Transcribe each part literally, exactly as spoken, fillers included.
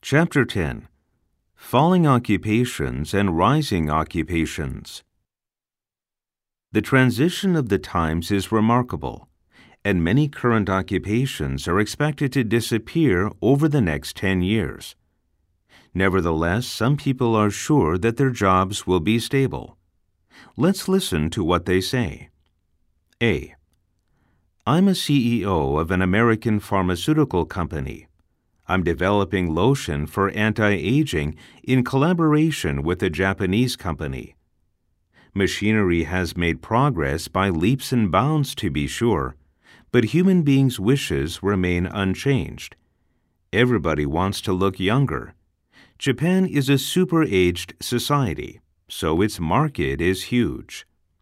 Chapter ten. Falling Occupations and Rising Occupations. The transition of the times is remarkable, and many current occupations are expected to disappear over the next ten years. Nevertheless, some people are sure that their jobs will be stable. Let's listen to what they say. A. I'm a C E O of an American pharmaceutical company. I'm developing lotion for anti-aging in collaboration with a Japanese company. Machinery has made progress by leaps and bounds, to be sure, but human beings' wishes remain unchanged. Everybody wants to look younger. Japan is a super-aged society, so its market is huge.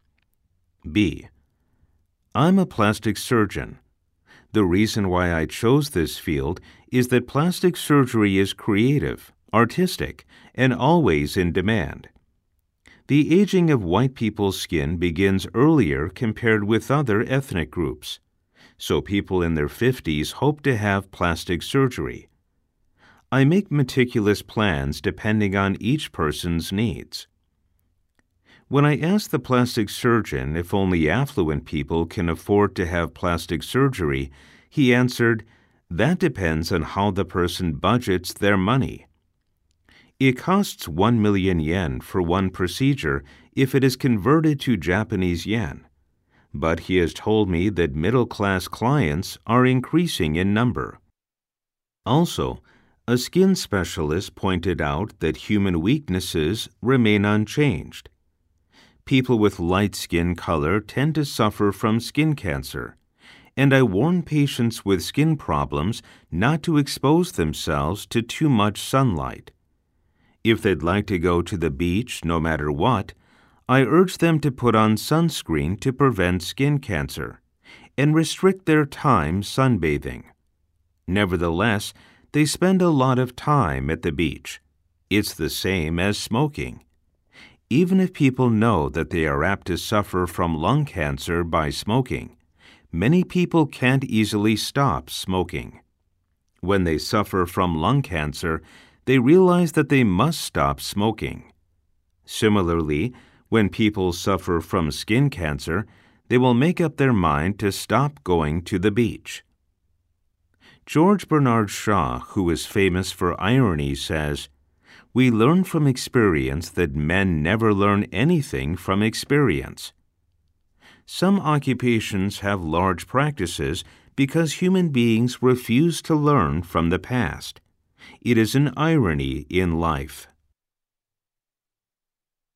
B. I'm a plastic surgeon. The reason why I chose this field is that plastic surgery is creative, artistic, and always in demand. The aging of white people's skin begins earlier compared with other ethnic groups, so people in their fifties hope to have plastic surgery. I make meticulous plans depending on each person's needs. When I asked the plastic surgeon if only affluent people can afford to have plastic surgery, he answered, "That depends on how the person budgets their money." It costs one million yen for one procedure if it is converted to Japanese yen, but he has told me that middle-class clients are increasing in number. Also, a skin specialist pointed out that human weaknesses remain unchanged. People with light skin color tend to suffer from skin cancer, and I warn patients with skin problems not to expose themselves to too much sunlight. If they'd like to go to the beach no matter what, I urge them to put on sunscreen to prevent skin cancer and restrict their time sunbathing. Nevertheless, they spend a lot of time at the beach. It's the same as smoking. Even if people know that they are apt to suffer from lung cancer by smoking, many people can't easily stop smoking. When they suffer from lung cancer, they realize that they must stop smoking. Similarly, when people suffer from skin cancer, they will make up their mind to stop going to the beach. George Bernard Shaw, who is famous for irony, says, "We learn from experience that men never learn anything from experience." Some occupations have large practices because human beings refuse to learn from the past. It is an irony in life.